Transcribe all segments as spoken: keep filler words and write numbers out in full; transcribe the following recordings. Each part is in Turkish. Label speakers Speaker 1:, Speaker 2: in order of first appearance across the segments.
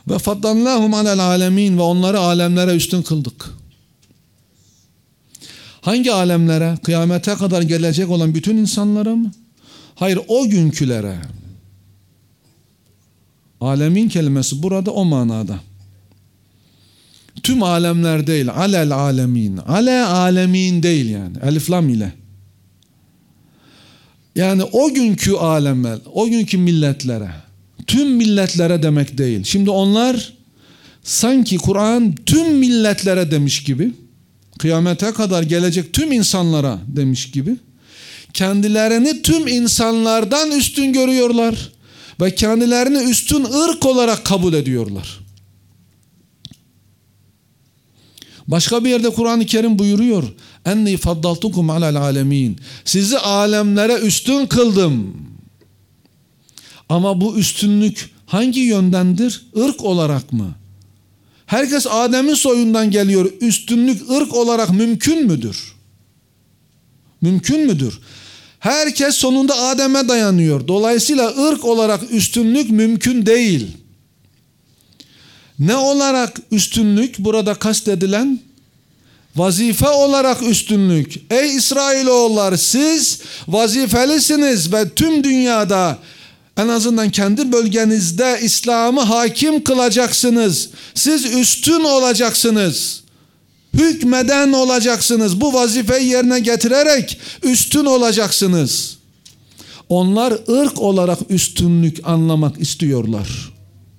Speaker 1: Ve faddalnâhum alel âlemîn ve onları alemlere üstün kıldık. Hangi alemlere? Kıyamete kadar gelecek olan bütün insanlara mı? Hayır, o günkülere. Alemin kelimesi burada o manada. Tüm alemler değil, alel alemin. Ale alemin değil yani, elif lam ile. Yani o günkü alemler, o günkü milletlere, tüm milletlere demek değil. Şimdi onlar sanki Kur'an tüm milletlere demiş gibi, kıyamete kadar gelecek tüm insanlara demiş gibi, kendilerini tüm insanlardan üstün görüyorlar ve kendilerini üstün ırk olarak kabul ediyorlar. Başka bir yerde Kur'an-ı Kerim buyuruyor. Enni faddaltukum alel alemin. Sizi alemlere üstün kıldım. Ama bu üstünlük hangi yöndendir? Irk olarak mı? Herkes Adem'in soyundan geliyor. Üstünlük ırk olarak mümkün müdür? Mümkün müdür? Herkes sonunda Adem'e dayanıyor. Dolayısıyla ırk olarak üstünlük mümkün değil. Ne olarak üstünlük burada kastedilen? Vazife olarak üstünlük. Ey İsrailoğulları, siz vazifelisiniz ve tüm dünyada, en azından kendi bölgenizde İslam'ı hakim kılacaksınız. Siz üstün olacaksınız. Hükmeden olacaksınız. Bu vazifeyi yerine getirerek üstün olacaksınız. Onlar ırk olarak üstünlük anlamak istiyorlar.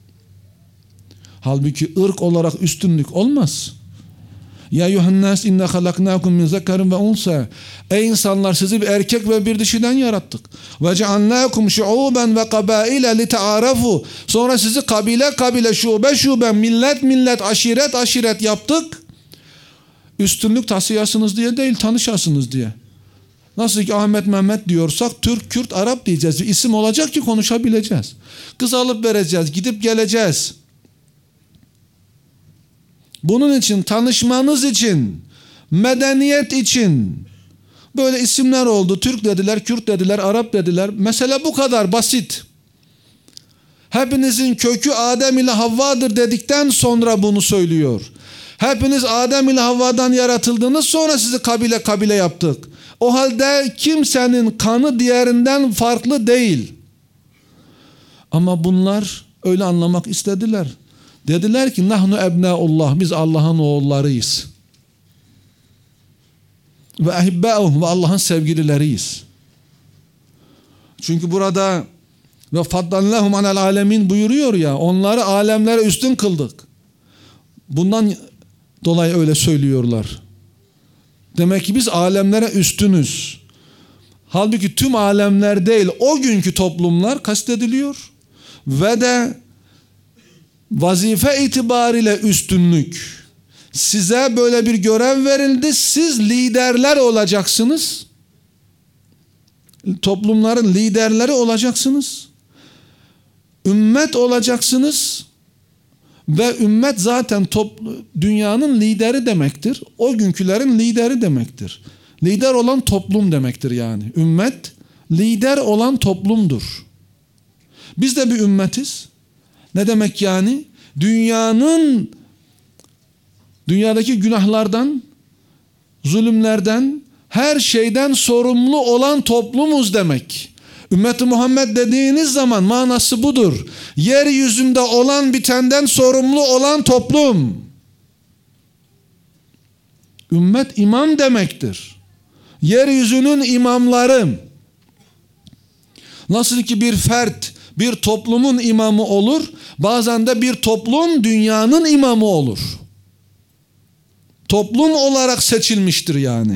Speaker 1: Halbuki ırk olarak üstünlük olmaz. Ya yuhannas inna halaknakum min zekarin ve unsa. Ey insanlar, sizi bir erkek ve bir dişiden yarattık. Ve cealnakum şuuben ve kabaile li ta'arafu. Sonra sizi kabile kabile, şube şube, millet millet, aşiret aşiret yaptık. Üstünlük taşıyasınız diye değil, tanışasınız diye. Nasıl ki Ahmet Mehmet diyorsak Türk, Kürt, Arap diyeceğiz. Bir isim olacak ki konuşabileceğiz. Kız alıp vereceğiz, gidip geleceğiz. Bunun için, tanışmanız için, medeniyet için böyle isimler oldu. Türk dediler, Kürt dediler, Arap dediler. Mesele bu kadar basit. Hepinizin kökü Adem ile Havva'dır dedikten sonra bunu söylüyor. Hepiniz Adem ile Havva'dan yaratıldınız, sonra sizi kabile kabile yaptık. O halde kimsenin kanı diğerinden farklı değil. Ama bunlar öyle anlamak istediler. Dediler ki nahnu ebnaullah, biz Allah'ın oğullarıyız. Ve ehibbâuh, ve Allah'ın sevgilileriyiz. Çünkü burada ve faddalnâhum alel alemin buyuruyor ya, onları alemlere üstün kıldık. Bundan dolayı öyle söylüyorlar. Demek ki biz alemlere üstünüz. Halbuki tüm alemler değil, o günkü toplumlar kastediliyor. Ve de vazife itibariyle üstünlük. Size böyle bir görev verildi. Siz liderler olacaksınız. Toplumların liderleri olacaksınız. Ümmet olacaksınız. Ve ümmet zaten toplu, dünyanın lideri demektir. O günkülerin lideri demektir. Lider olan toplum demektir yani. Ümmet lider olan toplumdur. Biz de bir ümmetiz. Ne demek yani? Dünyanın, dünyadaki günahlardan, zulümlerden, her şeyden sorumlu olan toplumuz demek. Ümmet-i Muhammed dediğiniz zaman manası budur. Yeryüzünde olan bitenden sorumlu olan toplum. Ümmet imam demektir. Yeryüzünün imamları. Nasıl ki bir fert bir toplumun imamı olur, bazen de bir toplum dünyanın imamı olur. Toplum olarak seçilmiştir yani.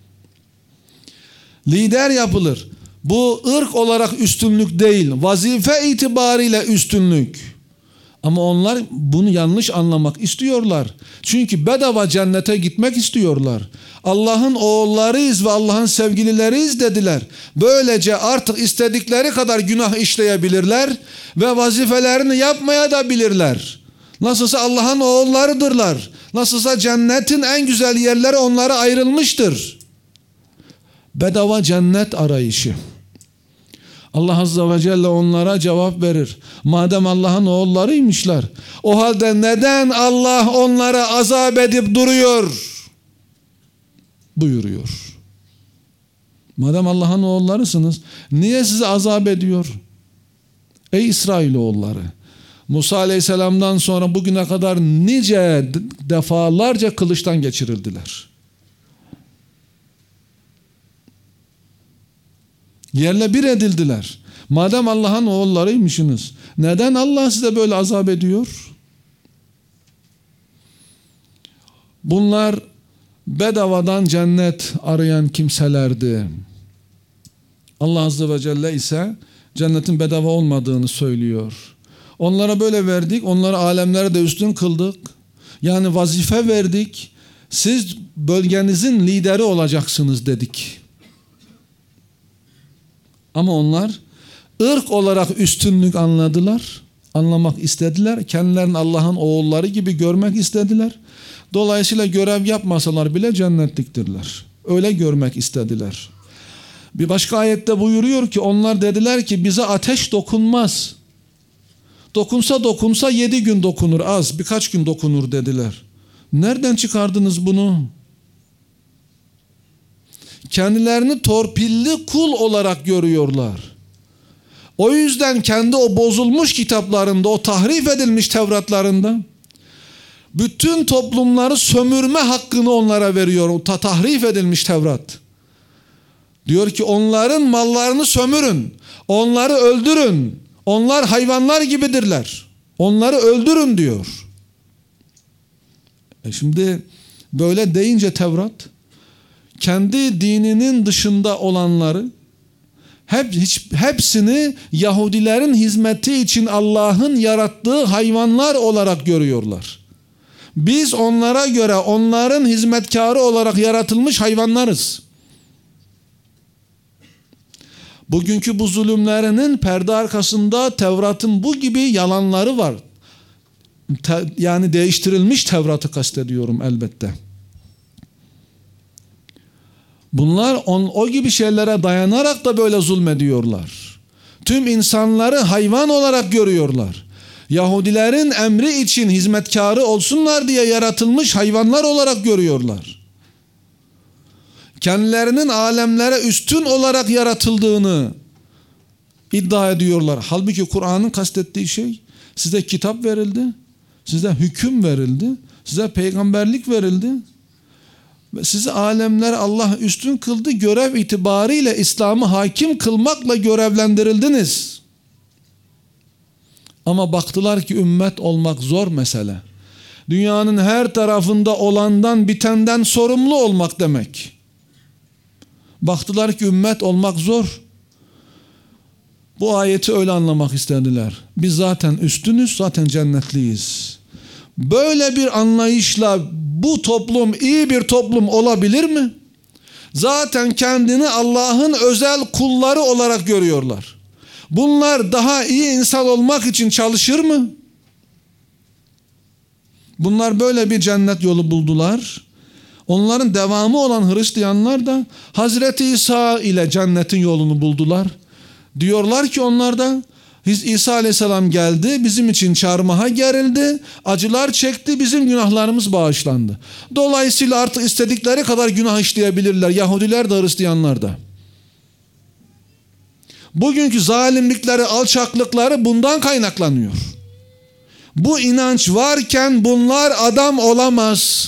Speaker 1: Lider yapılır. Bu ırk olarak üstünlük değil, vazife itibariyle üstünlük. Ama onlar bunu yanlış anlamak istiyorlar. Çünkü bedava cennete gitmek istiyorlar. Allah'ın oğullarıyız ve Allah'ın sevgilileriyiz dediler. Böylece artık istedikleri kadar günah işleyebilirler ve vazifelerini yapmaya da bilirler. Nasılsa Allah'ın oğullarıdırlar. Nasılsa cennetin en güzel yerleri onlara ayrılmıştır. Bedava cennet arayışı. Allah Azze ve Celle onlara cevap verir. Madem Allah'ın oğullarıymışlar, o halde neden Allah onlara azap edip duruyor? Buyuruyor. Madem Allah'ın oğullarısınız, niye sizi azap ediyor? Ey İsrailoğulları! Musa Aleyhisselam'dan sonra bugüne kadar nice defalarca kılıçtan geçirildiler. Yerle bir edildiler. Madem Allah'ın oğullarıymışsınız, neden Allah size böyle azap ediyor? Bunlar bedavadan cennet arayan kimselerdi. Allah Azze ve Celle ise cennetin bedava olmadığını söylüyor. Onlara böyle verdik, onları alemlere de üstün kıldık. Yani vazife verdik. Siz bölgenizin lideri olacaksınız dedik. Ama onlar ırk olarak üstünlük anladılar. Anlamak istediler. Kendilerini Allah'ın oğulları gibi görmek istediler. Dolayısıyla görev yapmasalar bile cennetliktirler. Öyle görmek istediler. Bir başka ayette buyuruyor ki onlar dediler ki bize ateş dokunmaz. Dokunsa dokunsa yedi gün dokunur, az birkaç gün dokunur dediler. Nereden çıkardınız bunu? Kendilerini torpilli kul olarak görüyorlar. O yüzden kendi o bozulmuş kitaplarında, o tahrif edilmiş Tevratlarında bütün toplumları sömürme hakkını onlara veriyor. O ta tahrif edilmiş Tevrat. Diyor ki onların mallarını sömürün, onları öldürün. Onlar hayvanlar gibidirler. Onları öldürün diyor. E şimdi böyle deyince Tevrat, kendi dininin dışında olanları hep hiç, hepsini Yahudilerin hizmeti için Allah'ın yarattığı hayvanlar olarak görüyorlar. Biz onlara göre onların hizmetkarı olarak yaratılmış hayvanlarız. Bugünkü bu zulümlerinin perde arkasında Tevrat'ın bu gibi yalanları var. Te, yani değiştirilmiş Tevrat'ı kastediyorum elbette. Bunlar on, o gibi şeylere dayanarak da böyle zulmediyorlar. Tüm insanları hayvan olarak görüyorlar. Yahudilerin emri için hizmetkarı olsunlar diye yaratılmış hayvanlar olarak görüyorlar. Kendilerinin alemlere üstün olarak yaratıldığını iddia ediyorlar. Halbuki Kur'an'ın kastettiği şey, size kitap verildi, size hüküm verildi, size peygamberlik verildi. Ve sizi alemler Allah üstün kıldı, görev itibariyle İslam'ı hakim kılmakla görevlendirildiniz. Ama baktılar ki ümmet olmak zor mesele. Dünyanın her tarafında olandan bitenden sorumlu olmak demek. Baktılar ki ümmet olmak zor. Bu ayeti öyle anlamak istediler. Biz zaten üstünüz, zaten cennetliyiz. Böyle bir anlayışla bu toplum iyi bir toplum olabilir mi? Zaten kendini Allah'ın özel kulları olarak görüyorlar. Bunlar daha iyi insan olmak için çalışır mı? Bunlar böyle bir cennet yolu buldular. Onların devamı olan Hristiyanlar da Hazreti İsa ile cennetin yolunu buldular. Diyorlar ki onlar da İsa Aleyhisselam geldi, bizim için çarmıha gerildi, acılar çekti, bizim günahlarımız bağışlandı. Dolayısıyla artık istedikleri kadar günah işleyebilirler. Yahudiler de Hristiyanlar da. Bugünkü zalimlikleri, alçaklıkları bundan kaynaklanıyor. Bu inanç varken bunlar adam olamaz.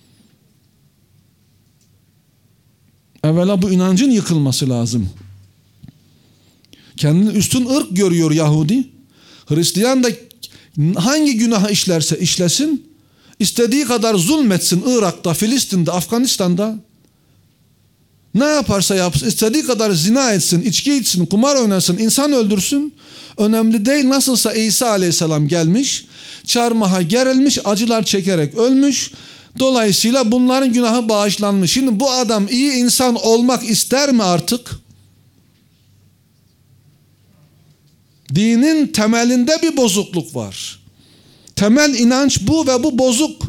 Speaker 1: Evvela bu inancın yıkılması lazım. Kendini üstün ırk görüyor Yahudi. Hristiyan da hangi günah işlerse işlesin, istediği kadar zulmetsin Irak'ta, Filistin'de, Afganistan'da. Ne yaparsa yapsın, istediği kadar zina etsin, içki içsin, kumar oynasın, insan öldürsün. Önemli değil, nasılsa İsa Aleyhisselam gelmiş, çarmıha gerilmiş, acılar çekerek ölmüş. Dolayısıyla bunların günahı bağışlanmış. Şimdi bu adam iyi insan olmak ister mi artık? Dinin temelinde bir bozukluk var. Temel inanç bu ve bu bozuk.